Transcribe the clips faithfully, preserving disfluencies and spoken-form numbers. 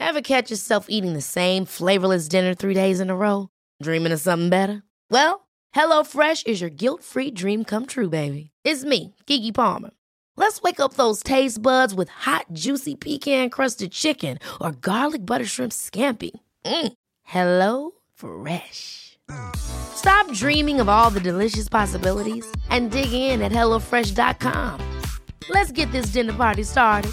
Ever catch yourself eating the same flavorless dinner three days in a row? Dreaming of something better? Well, HelloFresh is your guilt-free dream come true, baby. It's me, Keke Palmer. Let's wake up those taste buds with hot, juicy pecan-crusted chicken or garlic butter shrimp scampi. Mm. Hello Fresh. Stop dreaming of all the delicious possibilities and dig in at hello fresh dot com. Let's get this dinner party started.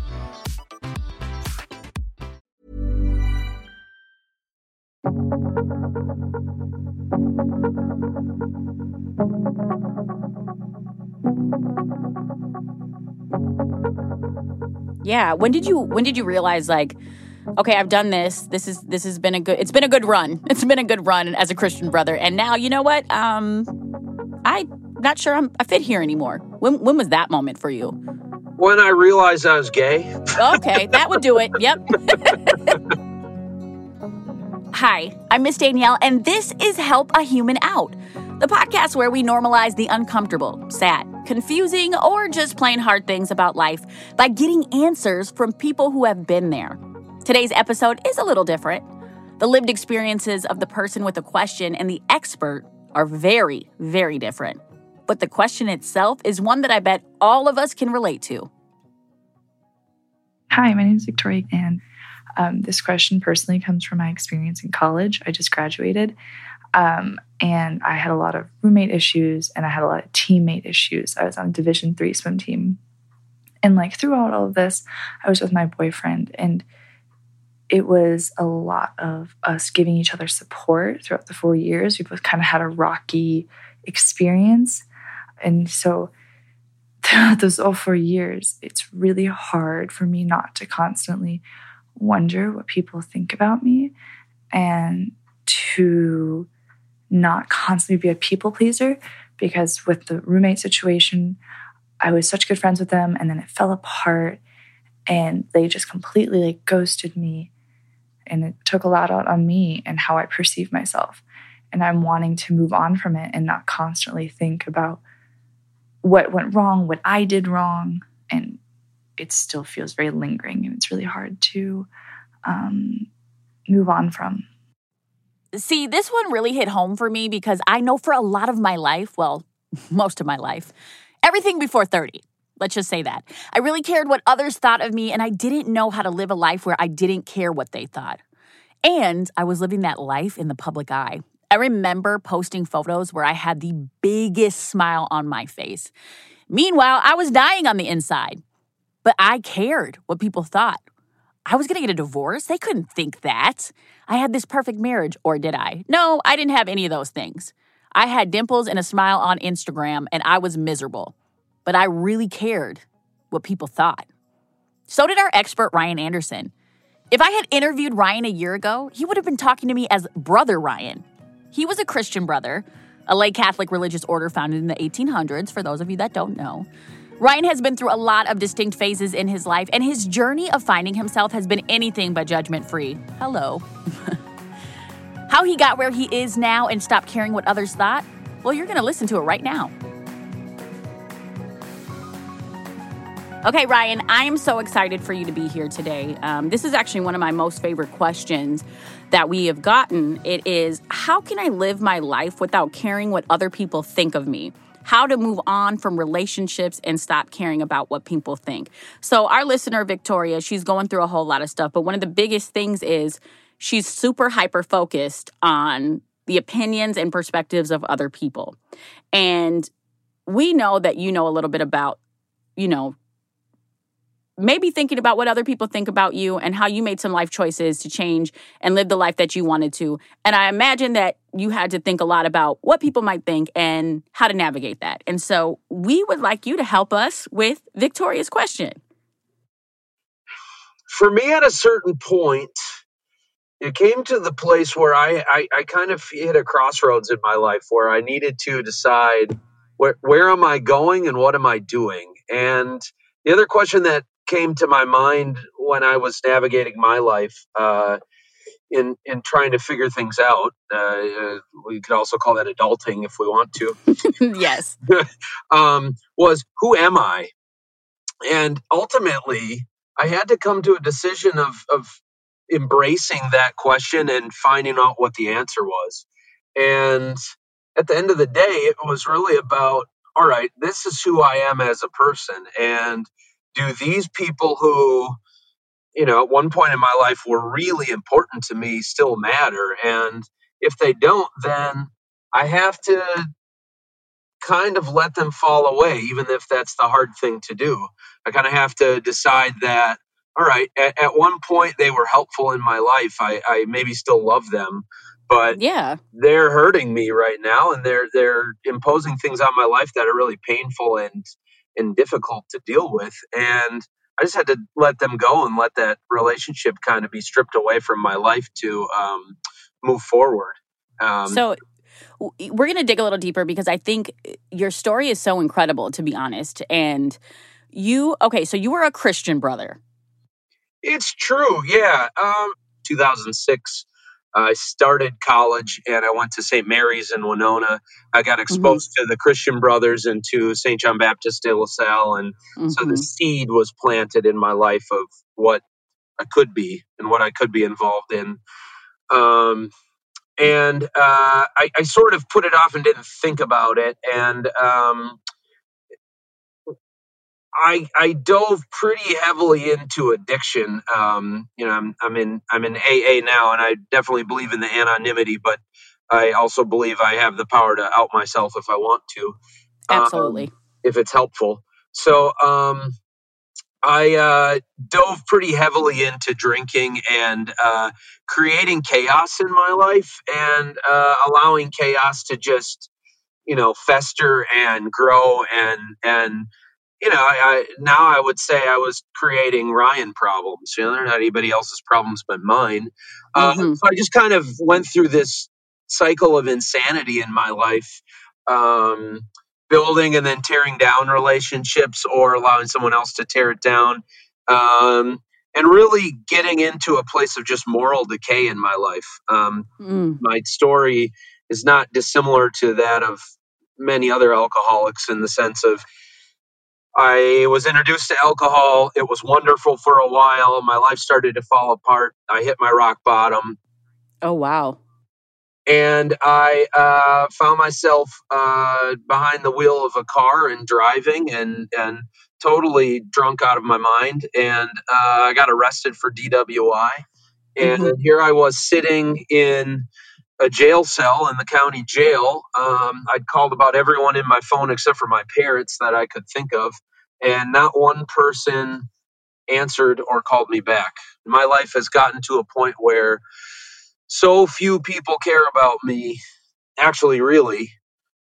Yeah. When did you when did you realize, like, okay, I've done this. This is this has been a good it's been a good run. It's been a good run as a Christian brother. And now, you know what? Um I'm not sure I'm I fit here anymore. When when was that moment for you? When I realized I was gay. Okay, that would do it. Yep. Hi, I'm Miss Danielle, and this is Help a Human Out, the podcast where we normalize the uncomfortable, sad, confusing, or just plain hard things about life by getting answers from people who have been there. Today's episode is a little different. The lived experiences of the person with the question and the expert are very, very different. But the question itself is one that I bet all of us can relate to. Hi, my name is Victoria, and um, this question personally comes from my experience in college. I just graduated, um, and I had a lot of roommate issues, and I had a lot of teammate issues. I was on a Division three swim team. And like throughout all of this, I was with my boyfriend, and it was a lot of us giving each other support throughout the four years. We both kind of had a rocky experience. And so throughout those all four years, it's really hard for me not to constantly wonder what people think about me and to not constantly be a people pleaser, because with the roommate situation, I was such good friends with them, and then it fell apart and they just completely like ghosted me, and it took a lot out on me and how I perceive myself. And I'm wanting to move on from it and not constantly think about what went wrong, what I did wrong. And it still feels very lingering, and it's really hard to um, move on from. See, this one really hit home for me because I know for a lot of my life, well, most of my life, everything before thirty, let's just say that, I really cared what others thought of me, and I didn't know how to live a life where I didn't care what they thought. And I was living that life in the public eye. I remember posting photos where I had the biggest smile on my face. Meanwhile, I was dying on the inside. But I cared what people thought. I was going to get a divorce. They couldn't think that. I had this perfect marriage, or did I? No, I didn't have any of those things. I had dimples and a smile on Instagram, and I was miserable. But I really cared what people thought. So did our expert, Ryan Anderson. If I had interviewed Ryan a year ago, he would have been talking to me as Brother Ryan. He was a Christian brother, a lay Catholic religious order founded in the eighteen hundreds, for those of you that don't know. Ryan has been through a lot of distinct phases in his life, and his journey of finding himself has been anything but judgment-free. Hello. How he got where he is now and stopped caring what others thought? Well, you're going to listen to it right now. Okay, Ryan, I am so excited for you to be here today. Um, this is actually one of my most favorite questions that we have gotten. It is, how can I live my life without caring what other people think of me? How to move on from relationships and stop caring about what people think. So our listener, Victoria, she's going through a whole lot of stuff, but one of the biggest things is she's super hyper-focused on the opinions and perspectives of other people. And we know that you know a little bit about, you know, maybe thinking about what other people think about you and how you made some life choices to change and live the life that you wanted to. And I imagine that you had to think a lot about what people might think and how to navigate that. And so we would like you to help us with Victoria's question. For me, at a certain point, it came to the place where I, I, I kind of hit a crossroads in my life where I needed to decide where, where am I going and what am I doing? And the other question that came to my mind when I was navigating my life uh, in in trying to figure things out, uh, we could also call that adulting if we want to. Yes. um, was who am I? And ultimately, I had to come to a decision of of embracing that question and finding out what the answer was. And at the end of the day, it was really about, all right, this is who I am as a person. And do these people who, you know, at one point in my life were really important to me still matter? And if they don't, then I have to kind of let them fall away, even if that's the hard thing to do. I kind of have to decide that, all right, at, at one point they were helpful in my life. I, I maybe still love them, but yeah, they're hurting me right now, and they're they're imposing things on my life that are really painful and and difficult to deal with. And I just had to let them go and let that relationship kind of be stripped away from my life to um, move forward. Um, so we're going to dig a little deeper because I think your story is so incredible, to be honest. And you, okay, so you were a Christian brother. It's true, yeah. Um, two thousand six, I started college and I went to Saint Mary's in Winona. I got exposed mm-hmm. to the Christian Brothers and to Saint John Baptist de La Salle. And mm-hmm. so the seed was planted in my life of what I could be and what I could be involved in. Um, and uh, I, I sort of put it off and didn't think about it. And um, I, I dove pretty heavily into addiction. Um, you know, I'm, I'm in I'm in A A now, and I definitely believe in the anonymity, but I also believe I have the power to out myself if I want to. Absolutely. Um, if it's helpful. So um, I uh, dove pretty heavily into drinking and uh, creating chaos in my life and uh, allowing chaos to just, you know, fester and grow and and. You know, I, I now I would say I was creating Ryan problems. You know, they're not anybody else's problems but mine. Uh, mm-hmm. So I just kind of went through this cycle of insanity in my life, um, building and then tearing down relationships or allowing someone else to tear it down, um, and really getting into a place of just moral decay in my life. Um, mm. My story is not dissimilar to that of many other alcoholics in the sense of I was introduced to alcohol. It was wonderful for a while. My life started to fall apart. I hit my rock bottom. Oh, wow. And I uh, found myself uh, behind the wheel of a car and driving and, and totally drunk out of my mind. And uh, I got arrested for D W I. And mm-hmm. here I was sitting in a jail cell in the county jail. Um, I'd called about everyone in my phone except for my parents that I could think of. And not one person answered or called me back. My life has gotten to a point where so few people care about me, actually, really,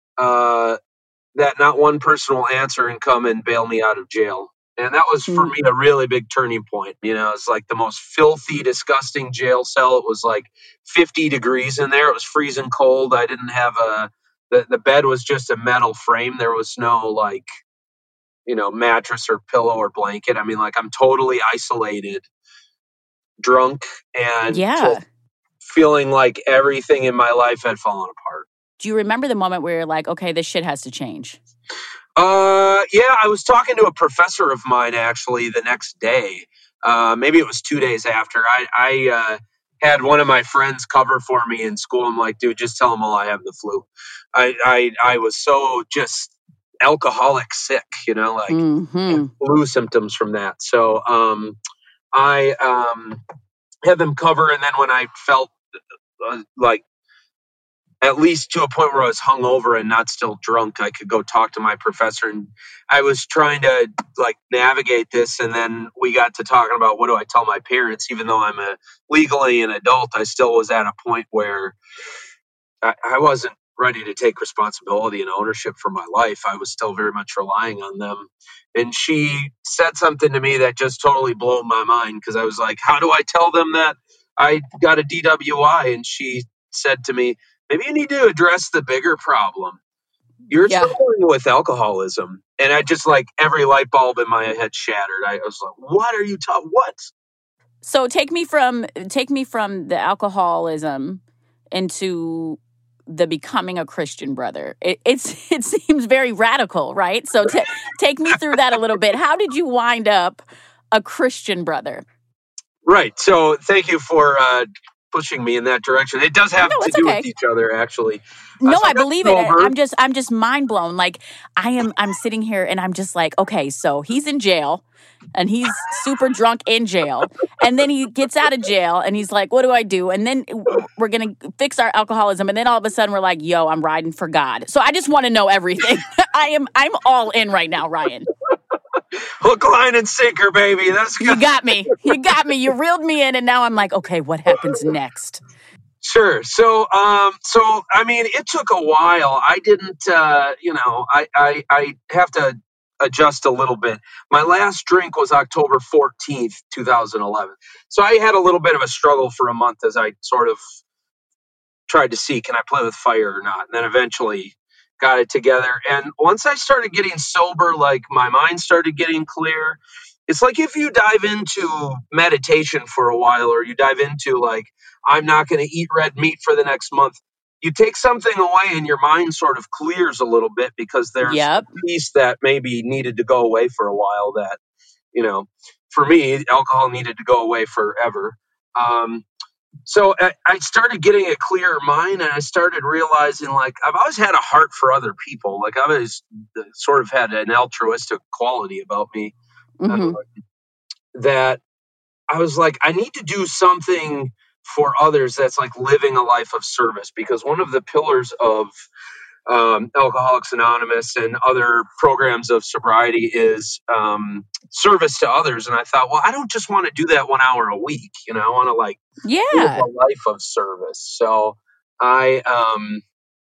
uh, that not one person will answer and come and bail me out of jail. And that was, for me, a really big turning point. You know, it's like the most filthy, disgusting jail cell. It was like fifty degrees in there. It was freezing cold. I didn't have a, the, the bed was just a metal frame. There was no, like, you know, mattress or pillow or blanket. I mean, like, I'm totally isolated, drunk, and yeah. feeling like everything in my life had fallen apart. Do you remember the moment where you're like, okay, this shit has to change? Uh, yeah, I was talking to a professor of mine, actually, the next day. Uh, maybe it was two days after. I, I uh, had one of my friends cover for me in school. I'm like, dude, just tell them all I have the flu. I, I, I was so just alcoholic sick, you know, like mm-hmm. flu symptoms from that. So um, I um, had them cover, and then when I felt uh, like at least to a point where I was hungover and not still drunk, I could go talk to my professor. And I was trying to like navigate this. And then we got to talking about what do I tell my parents, even though I'm a legally an adult, I still was at a point where I, I wasn't ready to take responsibility and ownership for my life. I was still very much relying on them. And she said something to me that just totally blew my mind. Cause I was like, how do I tell them that I got a D W I? And she said to me, maybe you need to address the bigger problem. You're yeah. struggling with alcoholism. And I just like every light bulb in my head shattered. I was like, what are you talking? What? So take me from, take me from the alcoholism into the becoming a Christian brother. It, it's, it seems very radical, right? So t- take me through that a little bit. How did you wind up a Christian brother? Right. So thank you for uh, pushing me in that direction. It does have No, to it's do okay. with each other, actually. No, Uh, so I got believe it. I- sober. I'm just, I'm just mind blown. Like I am, I'm sitting here and I'm just like, okay, so he's in jail and he's super drunk in jail. And then he gets out of jail and he's like, what do I do? And then we're going to fix our alcoholism. And then all of a sudden we're like, yo, I'm riding for God. So I just want to know everything. I am, I'm all in right now, Ryan. Hook, line, and sinker, baby. That's You got me. You got me. You reeled me in. And now I'm like, okay, what happens next? Sure. So, um, so I mean, it took a while. I didn't, uh, you know, I, I, I have to adjust a little bit. My last drink was October fourteenth, twenty eleven. So I had a little bit of a struggle for a month as I sort of tried to see, can I play with fire or not? And then eventually got it together. And once I started getting sober, like my mind started getting clear. It's like if you dive into meditation for a while, or you dive into like, I'm not going to eat red meat for the next month. You take something away and your mind sort of clears a little bit because there's Yep. a piece that maybe needed to go away for a while that, you know, for me, alcohol needed to go away forever. Um, so I, I started getting a clearer mind, and I started realizing like I've always had a heart for other people. Like I've always sort of had an altruistic quality about me. Mm-hmm. Uh, that I was like, I need to do something for others that's like living a life of service, because one of the pillars of um, Alcoholics Anonymous and other programs of sobriety is um, service to others. And I thought, well, I don't just want to do that one hour a week. You know, I want to like live Yeah. a life of service. So I um,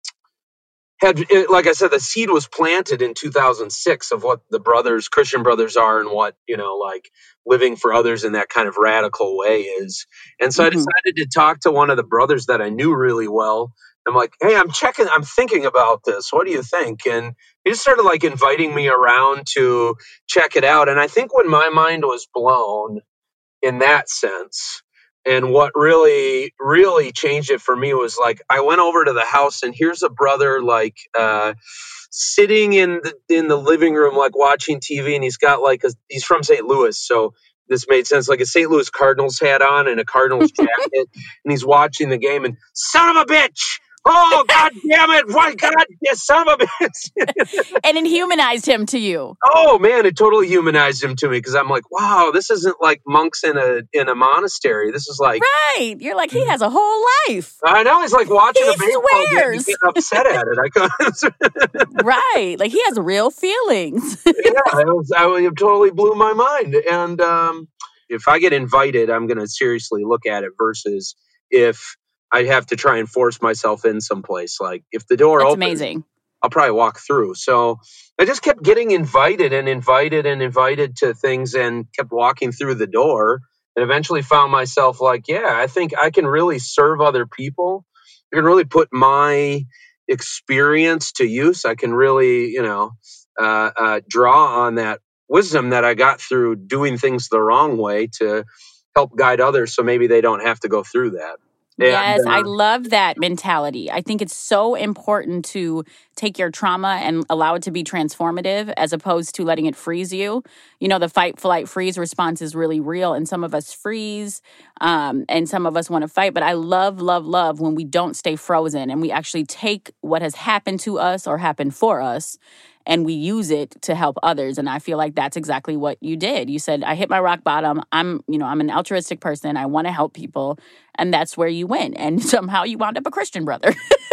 had, it- like I said, the seed was planted in two thousand six of what the brothers, Christian Brothers, are, and what, you know, like living for others in that kind of radical way is. And so I Mhm. decided to talk to one of the brothers that I knew really well. I'm like, hey, I'm checking, I'm thinking about this. What do you think? And he just started like inviting me around to check it out. And I think when my mind was blown in that sense, and what really, really changed it for me was like, I went over to the house, and here's a brother like uh, sitting in the in the living room, like watching T V, and he's got like a, he's from Saint Louis, so this made sense, like a Saint Louis Cardinals hat on and a Cardinals jacket, and he's watching the game, and son of a bitch. Oh, God damn it. Why, God, yeah, son of a bitch. And it humanized him to you. Oh, man, it totally humanized him to me, because I'm like, wow, this isn't like monks in a in a monastery. This is like, Right. You're like, he has a whole life. I know, he's like watching He a baseball game and swears. getting upset at it. I couldn't. Right. Like he has real feelings. Yeah, it was, I it totally blew my mind. And um, if I get invited, I'm going to seriously look at it, versus if I have to try and force myself in someplace. Like if the door That's opens, amazing. I'll probably walk through. So I just kept getting invited and invited and invited to things, and kept walking through the door, and eventually found myself like, yeah, I think I can really serve other people. I can really put my experience to use. I can really, you know, uh, uh, draw on that wisdom that I got through doing things the wrong way to help guide others, so maybe they don't have to go through that. Yes, And, I uh, love that mentality. I think it's so important to take your trauma and allow it to be transformative, as opposed to letting it freeze you. You know, the fight, flight, freeze response is really real, and some of us freeze, um, and some of us want to fight. But I love, love, love when we don't stay frozen and we actually take what has happened to us or happened for us, and we use it to help others. And I feel like that's exactly what you did. You said, I hit my rock bottom. I'm, you know, I'm an altruistic person. I want to help people. And that's where you went. And somehow you wound up a Christian brother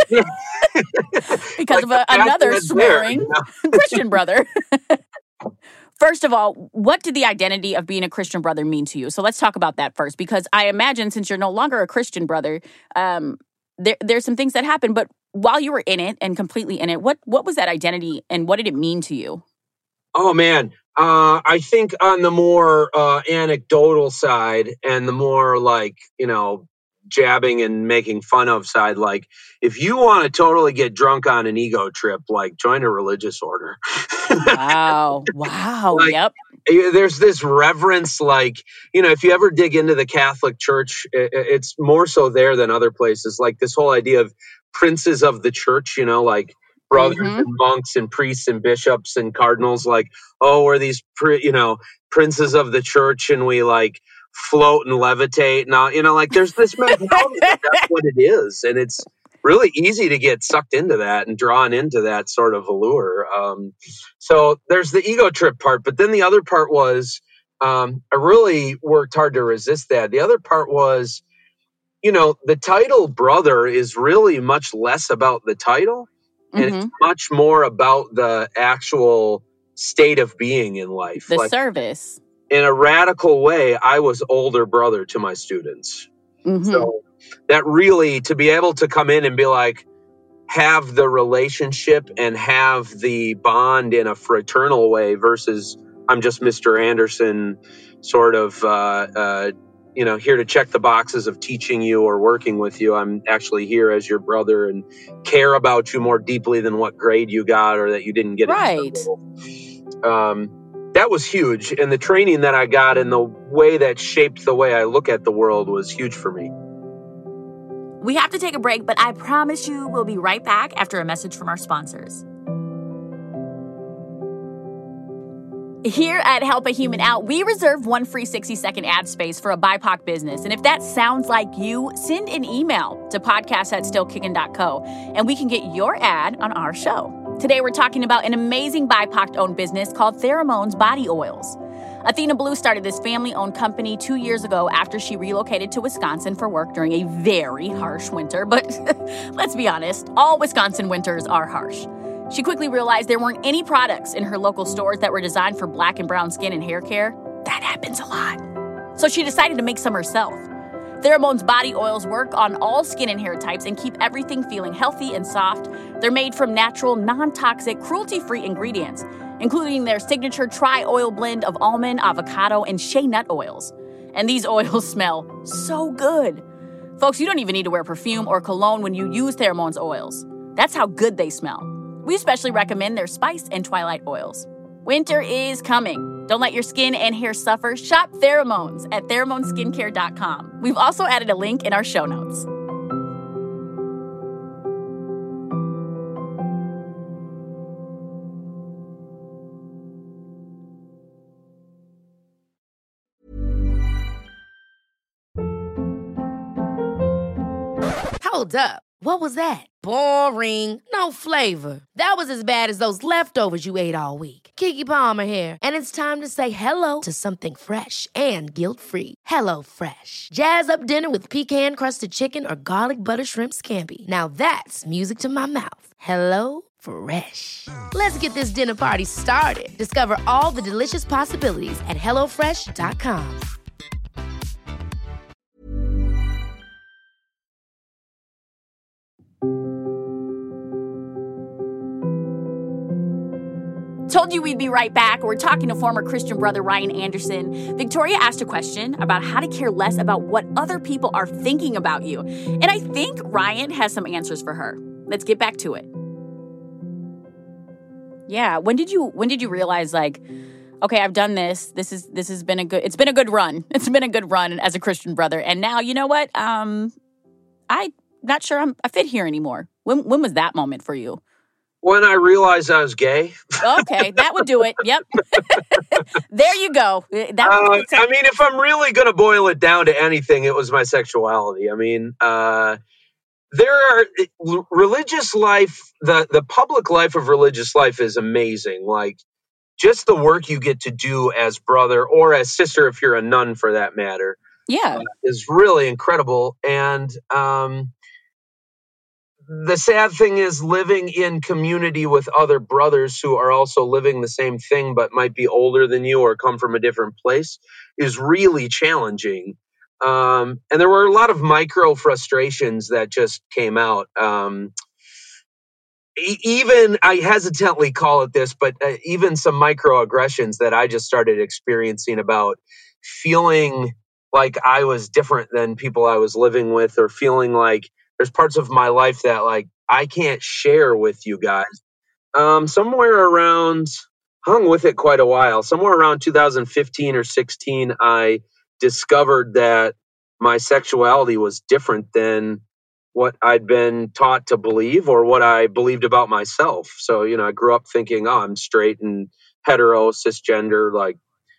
because like of the a, fact another that it's there, swearing you know? Christian brother. First of all, what did the identity of being a Christian brother mean to you? So let's talk about that first, because I imagine since you're no longer a Christian brother, um, there, there's some things that happen. But while you were in it and completely in it, what what was that identity and what did it mean to you? Oh, man. Uh, I think on the more uh, anecdotal side, and the more like, you know, jabbing and making fun of side, like if you want to totally get drunk on an ego trip, like join a religious order. Wow. Wow. Like, Yep. there's this reverence, like, you know, if you ever dig into the Catholic Church, it's more so there than other places. Like this whole idea of princes of the church, you know, like brothers Mhm. and monks and priests and bishops and cardinals, like, oh, we're these, pri- you know, princes of the church, and we like float and levitate and all, you know, like there's this mentality that that's what it is. And it's really easy to get sucked into that and drawn into that sort of allure. Um, so there's the ego trip part, but then the other part was, um, I really worked hard to resist that. The other part was, you know, the title brother is really much less about the title and Mhm. it's much more about the actual state of being in life. The Like, service. in a radical way, I was older brother to my students. Mhm. So that really, to be able to come in and be like, have the relationship and have the bond in a fraternal way versus I'm just Mister Anderson, sort of, uh, uh, you know, here to check the boxes of teaching you or working with you. I'm actually here as your brother and care about you more deeply than what grade you got or that you didn't get. Right. Um, that was huge. And the training that I got and the way that shaped the way I look at the world was huge for me. We have to take a break, but I promise you we'll be right back after a message from our sponsors. Here at Help a Human Out, we reserve one free sixty-second ad space for a B I P O C business. And if that sounds like you, send an email to podcast at still kickin dot co, and we can get your ad on our show. Today, we're talking about an amazing B I P O C-owned business called Pheromones Body Oils. Athena Blue started this family-owned company two years ago after she relocated to Wisconsin for work during a very harsh winter. But let's be honest, all Wisconsin winters are harsh. She quickly realized there weren't any products in her local stores that were designed for black and brown skin and hair care. That happens a lot. So she decided to make some herself. Pheromones Body Oils work on all skin and hair types and keep everything feeling healthy and soft. They're made from natural, non-toxic, cruelty-free ingredients, including their signature tri-oil blend of almond, avocado, and shea nut oils. And these oils smell so good. Folks, you don't even need to wear perfume or cologne when you use Pheromones oils. That's how good they smell. We especially recommend their spice and twilight oils. Winter is coming. Don't let your skin and hair suffer. Shop Pheromones at pheromone skincare dot com. We've also added a link in our show notes. Hold up. What was that? Boring. No flavor. That was as bad as those leftovers you ate all week. Keke Palmer here. And it's time to say hello to something fresh and guilt-free. Hello Fresh. Jazz up dinner with pecan-crusted chicken or garlic butter shrimp scampi. Now that's music to my mouth. Hello Fresh. Let's get this dinner party started. Discover all the delicious possibilities at hello fresh dot com. Told you we'd be right back. We're talking to former Christian brother Ryan Anderson. Victoria asked a question about how to care less about what other people are thinking about you. And I think Ryan has some answers for her. Let's get back to it. Yeah, when did you when did you realize, like, okay, I've done this. This is this has been a good it's been a good run. It's been a good run as a Christian brother. And now, you know what? Um I'm not sure I'm I fit here anymore. When when was that moment for you? When I realized I was gay. Okay, that would do it. Yep. There you go. That uh, I mean, if I'm really going to boil it down to anything, it was my sexuality. I mean, uh, there are religious life, the, the public life of religious life is amazing. Like, just the work you get to do as brother or as sister, if you're a nun for that matter, yeah, uh, is really incredible. And, um, the sad thing is living in community with other brothers who are also living the same thing but might be older than you or come from a different place is really challenging. Um, and there were a lot of micro frustrations that just came out. Um, e- even, I hesitantly call it this, but uh, even some microaggressions that I just started experiencing about feeling like I was different than people I was living with, or feeling like there's parts of my life that, like, I can't share with you guys. Um, somewhere around, hung with it quite a while, somewhere around two thousand fifteen or sixteen, I discovered that my sexuality was different than what I'd been taught to believe or what I believed about myself. So, you know, I grew up thinking, oh, I'm straight and hetero, cisgender, like,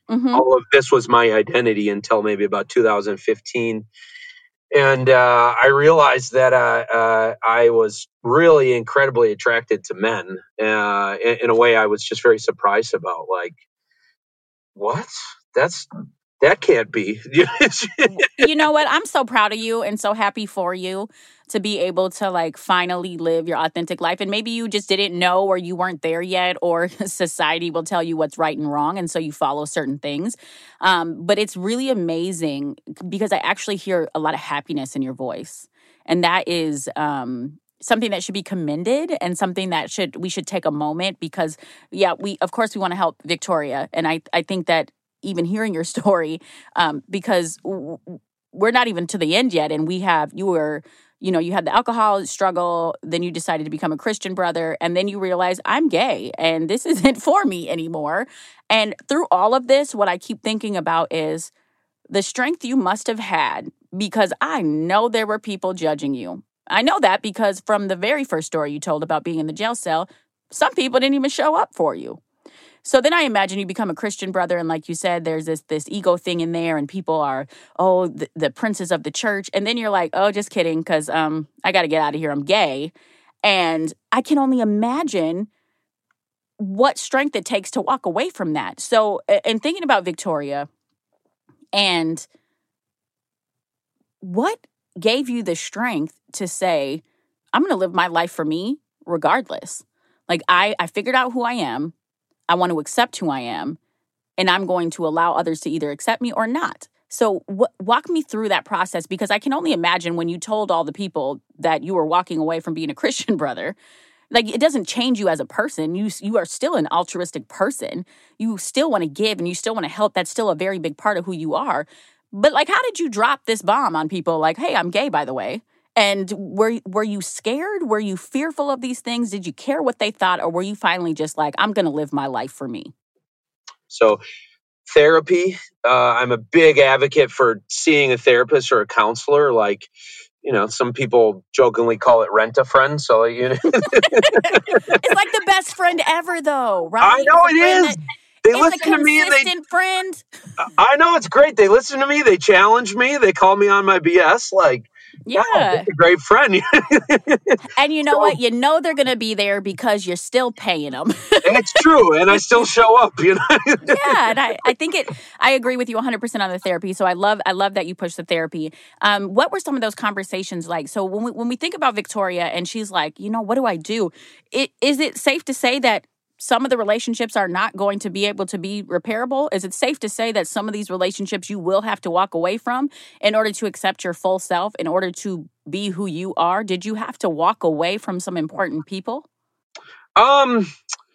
Mm-hmm. all of this was my identity until maybe about two thousand fifteen. And uh, I realized that uh, uh, I was really incredibly attracted to men uh, in, in a way I was just very surprised about. Like, what? That's that can't be. You know what? I'm so proud of you and so happy for you to be able to like finally live your authentic life. And maybe you just didn't know, or you weren't there yet, or society will tell you what's right and wrong. And so you follow certain things. Um, but it's really amazing because I actually hear a lot of happiness in your voice. And that is um, something that should be commended, and something that should we should take a moment because, yeah, we of course we want to help Victoria. And I, I think that even hearing your story, um, because w- we're not even to the end yet. And we have, you were, you know, you had the alcohol struggle, then you decided to become a Christian brother, and then you realize I'm gay and this isn't for me anymore. And through all of this, what I keep thinking about is the strength you must have had, because I know there were people judging you. I know that because from the very first story you told about being in the jail cell, some people didn't even show up for you. So then I imagine you become a Christian brother, and like you said, there's this this ego thing in there, and people are, oh, the, the princes of the church. And then you're like, oh, just kidding, because um, I got to get out of here. I'm gay. And I can only imagine what strength it takes to walk away from that. So, and thinking about Victoria, and what gave you the strength to say, I'm going to live my life for me regardless. Like, I, I figured out who I am. I want to accept who I am, and I'm going to allow others to either accept me or not. So w- walk me through that process, because I can only imagine when you told all the people that you were walking away from being a Christian brother, like, it doesn't change you as a person. You you are still an altruistic person. You still want to give and you still want to help. That's still a very big part of who you are. But like, how did you drop this bomb on people like, hey, I'm gay, by the way? And were were you scared? Were you fearful of these things? Did you care what they thought? Or were you finally just like, I'm going to live my life for me? So therapy, uh, I'm a big advocate for seeing a therapist or a counselor. Like, you know, some people jokingly call it rent a friend. So, you know. It's like the best friend ever, though, right? I know it is. That, they it's listen a to me. And they, consistent friend. I know it's great. They listen to me. They challenge me. They call me on my B S. Like, yeah, that's a great friend. And you know so, what? You know they're going to be there because you're still paying them. It's true. And I still show up, you know? Yeah. And I, I think it, I agree with you one hundred percent on the therapy. So I love, I love that you push the therapy. Um, what were some of those conversations like? So when we, when we think about Victoria and she's like, you know, what do I do? It, is it safe to say that some of the relationships are not going to be able to be repairable? Is it safe to say that some of these relationships you will have to walk away from in order to accept your full self, in order to be who you are? Did you have to walk away from some important people? Um,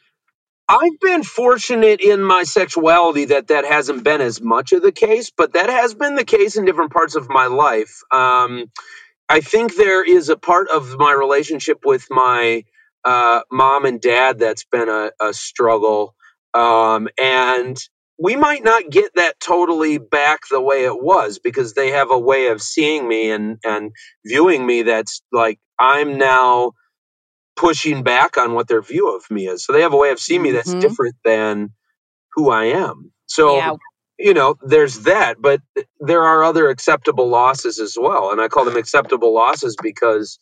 I've been fortunate in my sexuality that that hasn't been as much of the case, but that has been the case in different parts of my life. Um, I think there is a part of my relationship with my uh, mom and dad that's been a, a struggle. Um, and we might not get that totally back the way it was, because they have a way of seeing me and, and viewing me that's like I'm now pushing back on what their view of me is. So they have a way of seeing me that's Mm-hmm. different than who I am. So, Yeah. you know, there's that, but there are other acceptable losses as well. And I call them acceptable losses because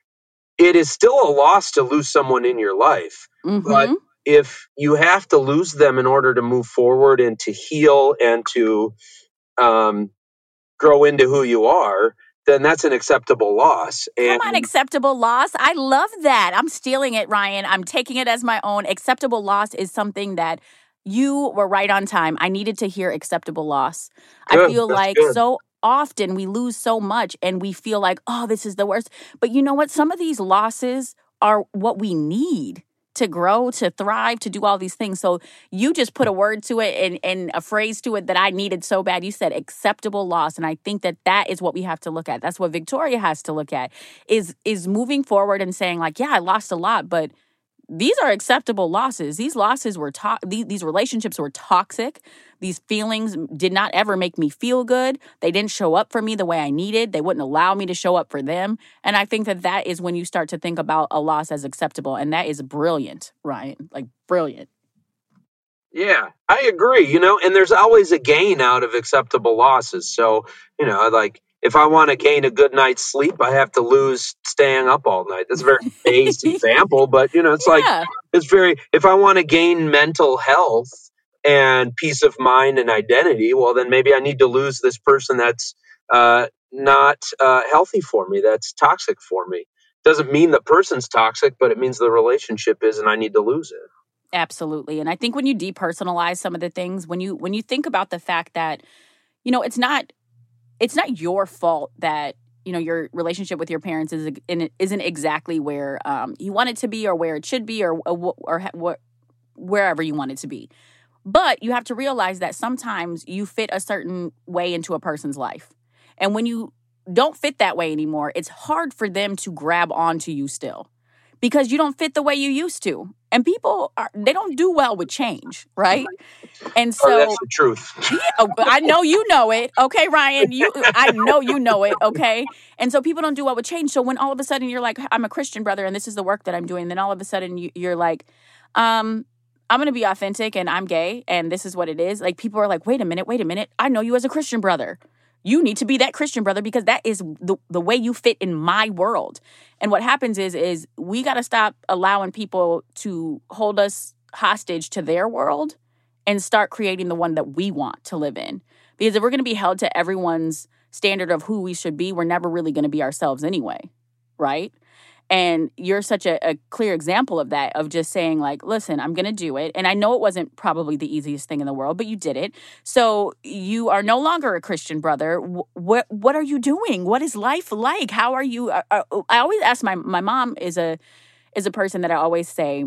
it is still a loss to lose someone in your life. Mm-hmm. But if you have to lose them in order to move forward and to heal and to um, grow into who you are, then that's an acceptable loss. And Come on, acceptable loss. I love that. I'm stealing it, Ryan. I'm taking it as my own. Acceptable loss is something that you were right on time. I needed to hear acceptable loss. Good, I feel that's like good. so often we lose so much and we feel like, oh, this is the worst. But you know what? Some of these losses are what we need to grow, to thrive, to do all these things. So you just put a word to it and, and a phrase to it that I needed so bad. You said acceptable loss. And I think that that is what we have to look at. That's what Victoria has to look at, is, is moving forward and saying like, yeah, I lost a lot, but these are acceptable losses. These losses were, to- these, these relationships were toxic. These feelings did not ever make me feel good. They didn't show up for me the way I needed. They wouldn't allow me to show up for them. And I think that that is when you start to think about a loss as acceptable. And that is brilliant, Ryan. Like, brilliant. Yeah, I agree, you know, and there's always a gain out of acceptable losses. So, you know, like if I want to gain a good night's sleep, I have to lose staying up all night. That's a very base example, but, you know, it's like, Yeah. it's very, if I want to gain mental health and peace of mind and identity, well, then maybe I need to lose this person that's uh, not uh, healthy for me, that's toxic for me. Doesn't mean the person's toxic, but it means the relationship is, and I need to lose it. Absolutely. And I think when you depersonalize some of the things, when you when you think about the fact that, you know, it's not it's not your fault that, you know, your relationship with your parents is isn't exactly where um, you want it to be or where it should be or or, or, or wherever you want it to be. But you have to realize that sometimes you fit a certain way into a person's life. And when you don't fit that way anymore, it's hard for them to grab onto you still because you don't fit the way you used to. And people, are they don't do well with change, right? And so, oh, that's the truth. Yeah, I know you know it. Okay, Ryan, you I know you know it, okay? And so people don't do well with change. So when all of a sudden you're like, I'm a Christian brother and this is the work that I'm doing, then all of a sudden you, you're like, um, I'm going to be authentic and I'm gay and this is what it is. Like people are like, wait a minute, wait a minute. I know you as a Christian brother. You need to be that Christian brother because that is the, the way you fit in my world. And what happens is, is we got to stop allowing people to hold us hostage to their world and start creating the one that we want to live in. Because if we're going to be held to everyone's standard of who we should be, we're never really going to be ourselves anyway, right? And you're such a, a clear example of that, of just saying like, listen, I'm going to do it. And I know it wasn't probably the easiest thing in the world, but you did it. So you are no longer a Christian brother. What what are you doing? What is life like? How are you? I, I, I always ask my, my mom is a is a person that I always say,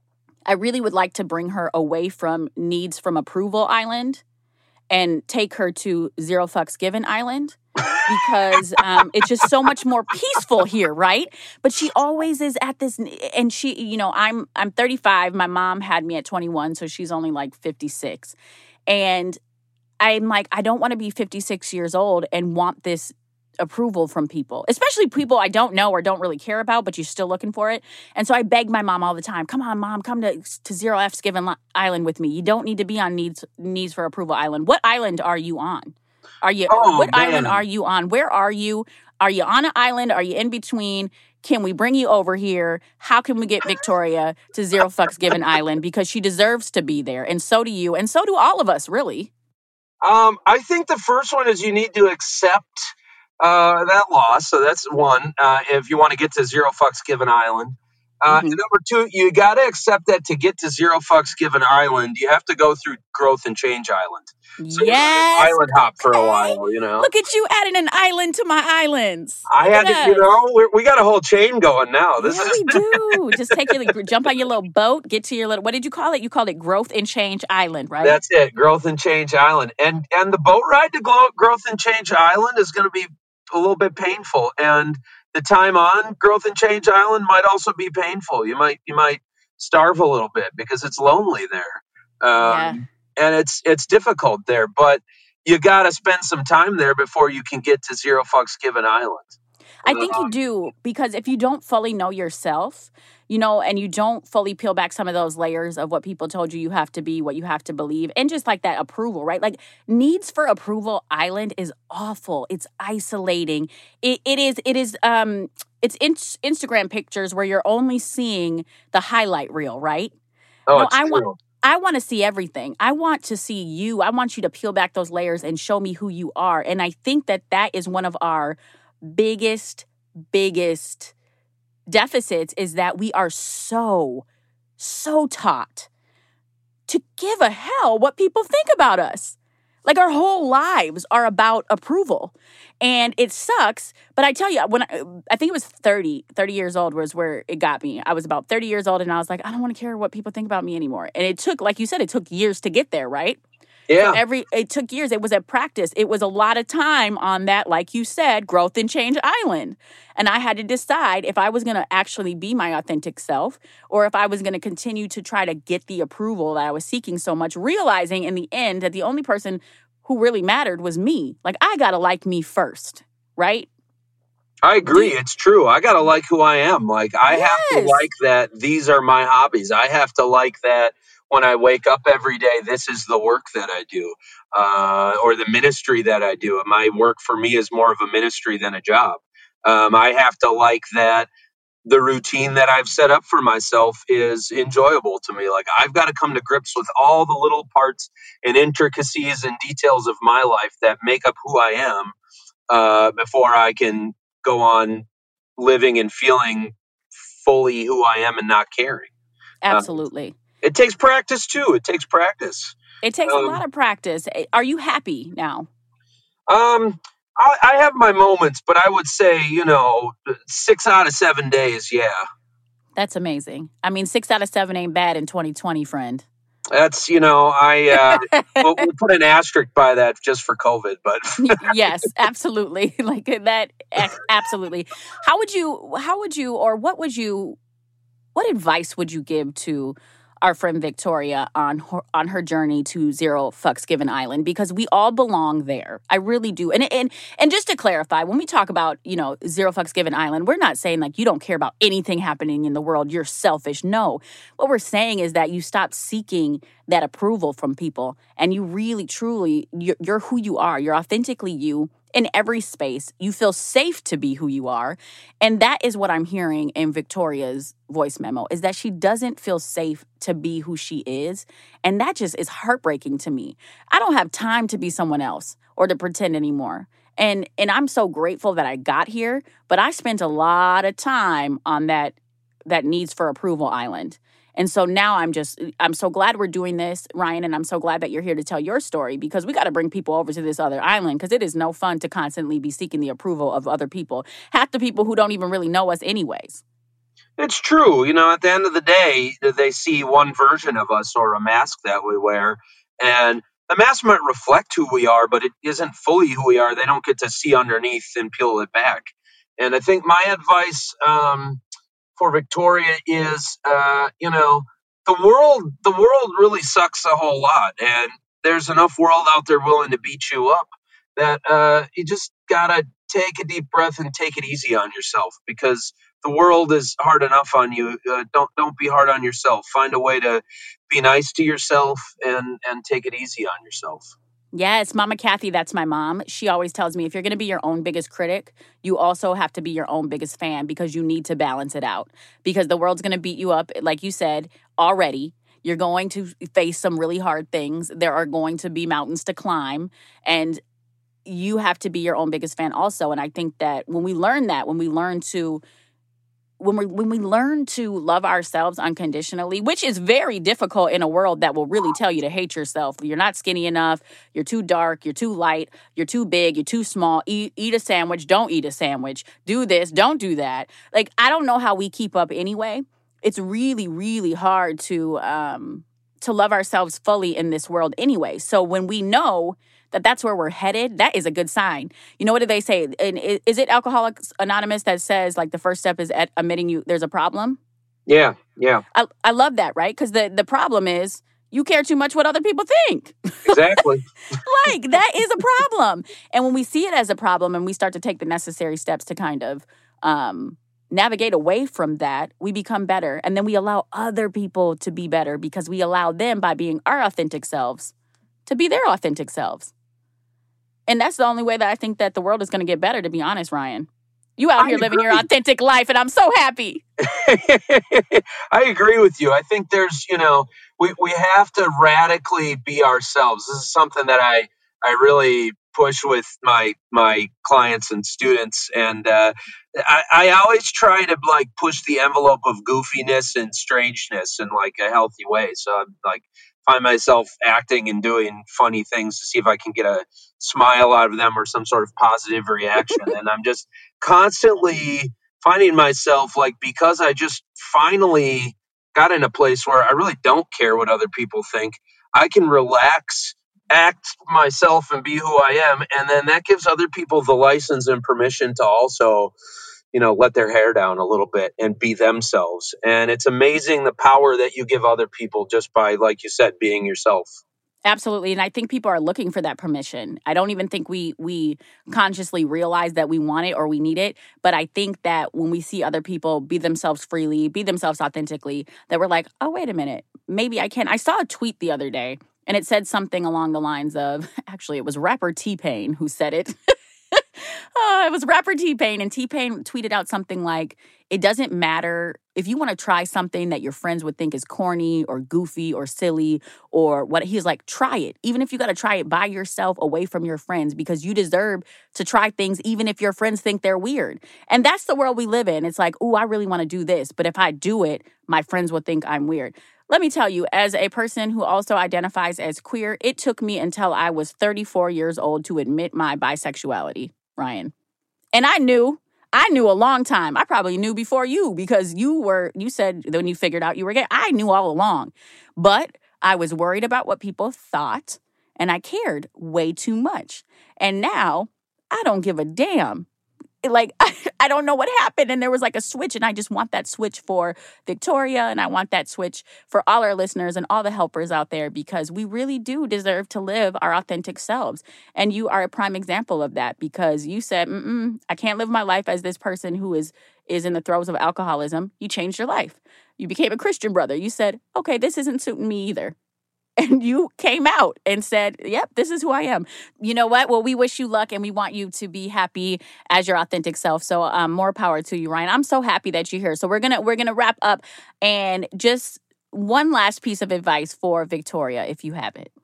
I really would like to bring her away from needs from approval island and take her to zero fucks given island. Because um, it's just so much more peaceful here, right? But she always is at this, and she, you know, I'm I'm thirty-five. My mom had me at twenty-one, so she's only like fifty-six. And I'm like, I don't want to be fifty-six years old and want this approval from people, especially people I don't know or don't really care about, but you're still looking for it. And so I beg my mom all the time, come on, mom, come to, to Zero F's Given Island with me. You don't need to be on needs needs for approval island. What island are you on? Are you, Oh, what man. island are you on? Where are you? Are you on an island? Are you in between? Can we bring you over here? How can we get Victoria to Zero Fucks Given Island? Because she deserves to be there. And so do you. And so do all of us, really. Um, I think the first one is you need to accept uh, that loss. So that's one. Uh, if you want to get to Zero Fucks Given Island. Uh, Mhm. and number two, you got to accept that to get to Zero Fucks Given Island, you have to go through Growth and Change Island. So you Yes. gotta island hop for a Okay. while, you know. Look at you adding an island to my islands. I Look had at to, you us. know, we're, we got a whole chain going now. This Yeah, is we do. Just take your, jump on your little boat, get to your little, what did you call it? You called it Growth and Change Island, right? That's it, Growth and Change Island. And and the boat ride to Glo- Growth and Change Island is going to be a little bit painful. And the time on Growth and Change Island might also be painful. You might you might starve a little bit because it's lonely there. Um, Yeah. And it's it's difficult there, but you got to spend some time there before you can get to Zero Fucks Given Island. I think Uh, you do, because if you don't fully know yourself, you know, and you don't fully peel back some of those layers of what people told you you have to be, what you have to believe, and just like that approval, right? Like needs for approval island is awful. It's isolating. It, it is, it is, um, it's in, Instagram pictures where you're only seeing the highlight reel, right? oh, No, it's I true. want I want to see everything. I want to see you. I want you to peel back those layers and show me who you are. And I think that that is one of our biggest, biggest deficits, is that we are so, so taught to give a hell what people think about us. Like our whole lives are about approval. And it sucks. But I tell you, when I, I think it was thirty, thirty years old was where it got me. I was about thirty years old and I was like, I don't want to care what people think about me anymore. And it took, like you said, it took years to get there, right? Yeah. Every it took years. It was a practice. It was a lot of time on that, like you said, Growth and Change Island. And I had to decide if I was going to actually be my authentic self, or if I was going to continue to try to get the approval that I was seeking so much, realizing in the end that the only person who really mattered was me. Like, I got to like me first, right? I agree. It's true. I got to like who I am. Like, I have to Yes. like that these are my hobbies. I have to like that when I wake up every day, this is the work that I do, uh, or the ministry that I do. My work for me is more of a ministry than a job. Um, I have to like that the routine that I've set up for myself is enjoyable to me. Like I've got to come to grips with all the little parts and intricacies and details of my life that make up who I am uh, before I can go on living and feeling fully who I am and not caring. Uh, Absolutely. it takes practice too. It takes practice. It takes Um, a lot of practice. Are you happy now? Um, I, I have my moments, but I would say, you know, six out of seven days, yeah. That's amazing. I mean, six out of seven ain't bad in twenty twenty, friend. That's, you know, I uh, we'll, we'll put an asterisk by that just for COVID, but Yes, absolutely. Like that, a- absolutely. How would you, how would you, or what would you, what advice would you give to our friend Victoria on her, on her journey to Zero Fucks Given Island? Because we all belong there. I really do. And and and just to clarify, when we talk about, you know, Zero Fucks Given Island, we're not saying like you don't care about anything happening in the world. You're selfish. No. What we're saying is that you stop seeking that approval from people and you really, truly, you're, you're who you are. You're authentically you. In every space, you feel safe to be who you are. And that is what I'm hearing in Victoria's voice memo, is that she doesn't feel safe to be who she is. And that just is heartbreaking to me. I don't have time to be someone else or to pretend anymore. And and I'm so grateful that I got here, but I spent a lot of time on that that needs for approval island. And so now I'm just, I'm so glad we're doing this, Ryan, and I'm so glad that you're here to tell your story because we got to bring people over to this other island because it is no fun to constantly be seeking the approval of other people, half the people who don't even really know us anyways. it's true. You know, at the end of the day, they see one version of us or a mask that we wear. And the mask might reflect who we are, but it isn't fully who we are. They don't get to see underneath and peel it back. And I think my advice, um, for Victoria is, uh, you know, the world, the world really sucks a whole lot, and there's enough world out there willing to beat you up that uh, you just gotta take a deep breath and take it easy on yourself because the world is hard enough on you. Uh, don't don't be hard on yourself. Find a way to be nice to yourself and and take it easy on yourself. Yes, Mama Kathy, that's my mom. She always tells me if you're going to be your own biggest critic, you also have to be your own biggest fan because you need to balance it out. Because the world's going to beat you up, like you said, already. You're going to face some really hard things. There are going to be mountains to climb. And you have to be your own biggest fan also. And I think that when we learn that, when we learn to When we when we learn to love ourselves unconditionally, which is very difficult in a world that will really tell you to hate yourself. You're not skinny enough. You're too dark. You're too light. You're too big. You're too small. Eat, eat a sandwich. Don't eat a sandwich. Do this. Don't do that. Like, I don't know how we keep up anyway. It's really, really hard to um, to love ourselves fully in this world anyway. So when we know that that's where we're headed, that is a good sign. You know, what do they say? And is it Alcoholics Anonymous that says, like, the first step is at admitting you there's a problem? Yeah, yeah. I, I love that, right? Because the, the problem is you care too much what other people think. Exactly. Like, that is a problem. And when we see it as a problem and we start to take the necessary steps to kind of um, navigate away from that, we become better. And then we allow other people to be better because we allow them, by being our authentic selves, to be their authentic selves. And that's the only way that I think that the world is going to get better, to be honest, Ryan. You out I here living agree. your authentic life, and I'm so happy. I agree with you. I think there's, you know, we, we have to radically be ourselves. This is something that I, I really push with my my clients and students. And uh, I, I always try to like push the envelope of goofiness and strangeness in like a healthy way. So I'm like, find myself acting and doing funny things to see if I can get a smile out of them or some sort of positive reaction. And I'm just constantly finding myself like, because I just finally got in a place where I really don't care what other people think, I can relax, act myself and be who I am. And then that gives other people the license and permission to also, you know, let their hair down a little bit and be themselves. And it's amazing the power that you give other people just by, like you said, being yourself. Absolutely. And I think people are looking for that permission. I don't even think we we consciously realize that we want it or we need it. But I think that when we see other people be themselves freely, be themselves authentically, that we're like, oh, wait a minute. maybe I can. I saw a tweet the other day, and it said something along the lines of, actually, it was rapper T-Pain who said it. Oh, it was rapper T-Pain, and T-Pain tweeted out something like, it doesn't matter if you want to try something that your friends would think is corny or goofy or silly or what. He's like, try it. Even if you got to try it by yourself away from your friends, because you deserve to try things even if your friends think they're weird. And that's the world we live in. It's like, oh, I really want to do this, but if I do it, my friends will think I'm weird. Let me tell you, as a person who also identifies as queer, it took me until I was thirty-four years old to admit my bisexuality, Ryan. And I knew, I knew a long time. I probably knew before you, because you were, you said when you figured out you were gay, I knew all along. But I was worried about what people thought, and I cared way too much. And now I don't give a damn. Like, I, I don't know what happened. And there was like a switch, and I just want that switch for Victoria, and I want that switch for all our listeners and all the helpers out there, because we really do deserve to live our authentic selves. And you are a prime example of that, because you said, Mm-mm, I can't live my life as this person who is, is in the throes of alcoholism. You changed your life. You became a Christian brother. You said, okay, this isn't suiting me either. And you came out and said, yep, this is who I am. You know what? Well, we wish you luck, and we want you to be happy as your authentic self. So um, more power to you, Ryan. I'm so happy that you're here. So we're gonna we're gonna wrap up, and just one last piece of advice for Victoria, if you have it.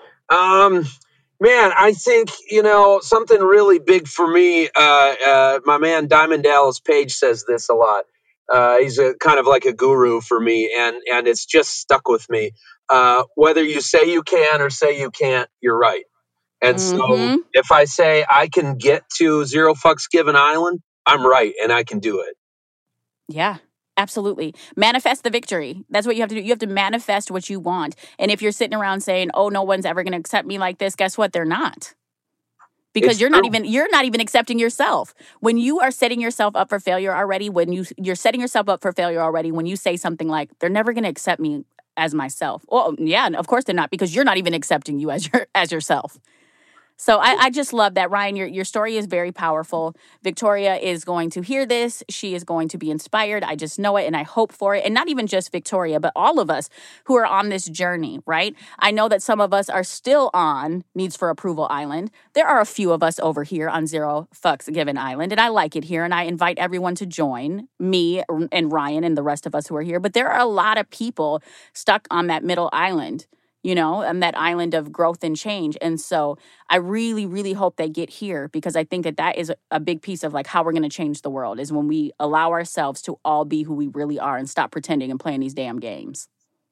Um, man, I think, you know, something really big for me. Uh, uh, my man Diamond Dallas Page says this a lot. Uh, he's a kind of like a guru for me, and and it's just stuck with me. Uh, whether you say you can or say you can't, you're right. And Mm-hmm. so if I say I can get to Zero Fucks Given Island, I'm right, and I can do it. Yeah, absolutely. Manifest the victory. That's what you have to do. You have to manifest what you want. And if you're sitting around saying, oh, no one's ever going to accept me like this, guess what? They're not. Because It's you're true. not even you're not even accepting yourself. When you are setting yourself up for failure already, when you you're setting yourself up for failure already, when you say something like, they're never going to accept me as myself. Well, yeah, of course they're not, because you're not even accepting you as your as yourself. So I, I just love that, Ryan. Your your story is very powerful. Victoria is going to hear this. She is going to be inspired. I just know it, and I hope for it. And not even just Victoria, but all of us who are on this journey, right? I know that some of us are still on Needs for Approval Island. There are a few of us over here on Zero Fucks Given Island, and I like it here, and I invite everyone to join me and Ryan and the rest of us who are here. But there are a lot of people stuck on that middle island, you know, and that island of growth and change. And so I really, really hope they get here, because I think that that is a big piece of like how we're going to change the world, is when we allow ourselves to all be who we really are and stop pretending and playing these damn games.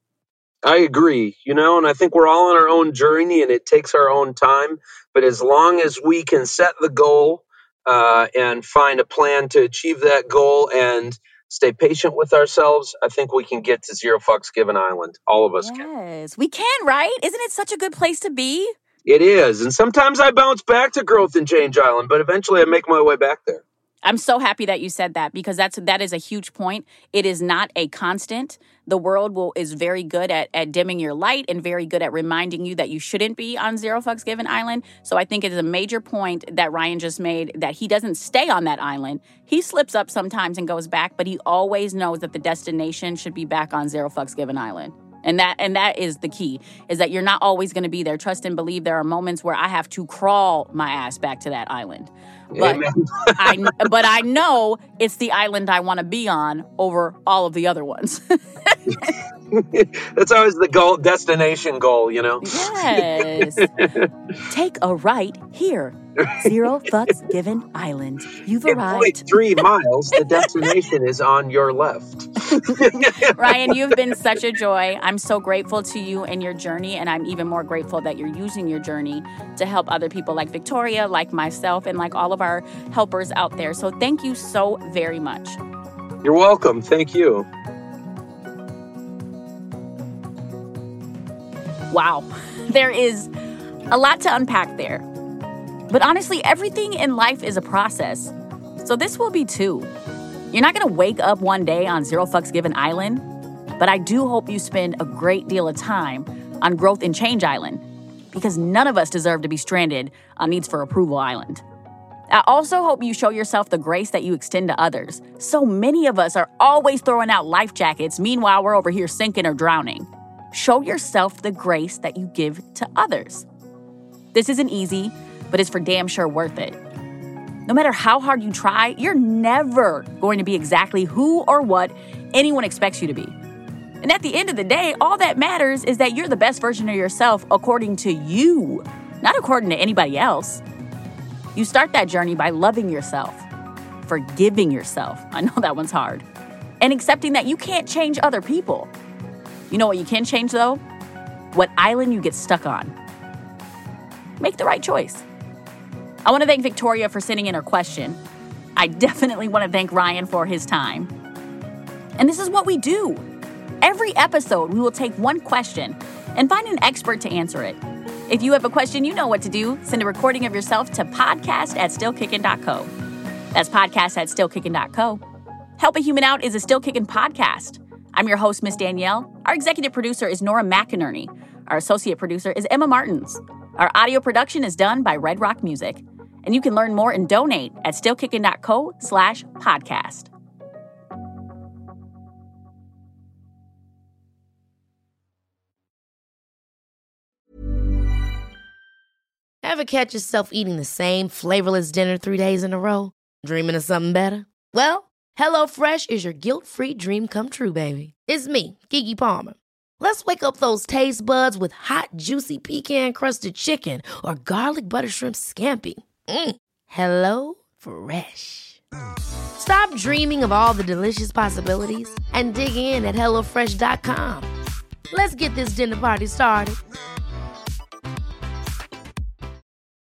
I agree, you know, and I think we're all on our own journey, and it takes our own time. But as long as we can set the goal uh, and find a plan to achieve that goal and stay patient with ourselves, I think we can get to Zero Fucks Given Island. All of us yes, can. Yes, we can, right? Isn't it such a good place to be? It is. And sometimes I bounce back to Growth and Change Island, but eventually I make my way back there. I'm so happy that you said that, because that's that is a huge point. It is not a constant. The world will is very good at, at dimming your light and very good at reminding you that you shouldn't be on Zero Fucks Given Island. So I think it is a major point that Ryan just made, that he doesn't stay on that island. He slips up sometimes and goes back, but he always knows that the destination should be back on Zero Fucks Given Island. And that and that is the key, is that you're not always going to be there. Trust and believe there are moments where I have to crawl my ass back to that island. But I but I know it's the island I want to be on over all of the other ones. That's always the goal, destination goal, you know? Yes. Take a right here. Zero Fucks Given Island. You've In arrived. point three miles, the destination is on your left. Ryan, you've been such a joy. I'm so grateful to you and your journey, and I'm even more grateful that you're using your journey to help other people like Victoria, like myself, and like all of our helpers out there. So thank you so very much. You're welcome. Thank you. Wow. There is a lot to unpack there. But honestly, everything in life is a process. So this will be too. You're not going to wake up one day on Zero Fucks Given Island, but I do hope you spend a great deal of time on Growth and Change Island, because none of us deserve to be stranded on Needs for Approval Island. I also hope you show yourself the grace that you extend to others. So many of us are always throwing out life jackets. Meanwhile, we're over here sinking or drowning. show yourself the grace that you give to others. This isn't easy, but it's for damn sure worth it. No matter how hard you try, you're never going to be exactly who or what anyone expects you to be. And at the end of the day, all that matters is that you're the best version of yourself according to you, not according to anybody else. You start that journey by loving yourself, forgiving yourself. I know that one's hard. And accepting that you can't change other people. You know what you can change, though? What island you get stuck on. Make the right choice. I want to thank Victoria for sending in her question. I definitely want to thank Ryan for his time. And this is what we do. Every episode, we will take one question and find an expert to answer it. If you have a question, you know what to do. Send a recording of yourself to podcast at stillkickin dot co. That's podcast at stillkickin dot co. Help a Human Out is a Still Kickin' podcast. I'm your host, Miss Danielle. Our executive producer is Nora McInerney. Our associate producer is Emma Martins. Our audio production is done by Red Rock Music. And you can learn more and donate at stillkickin dot co slash podcast. Ever catch yourself eating the same flavorless dinner three days in a row? Dreaming of something better? Well, HelloFresh is your guilt-free dream come true, baby. It's me, Keke Palmer. Let's wake up those taste buds with hot, juicy pecan-crusted chicken or garlic butter shrimp scampi. Mm. Hello Fresh. Stop dreaming of all the delicious possibilities and dig in at hello fresh dot com. Let's get this dinner party started.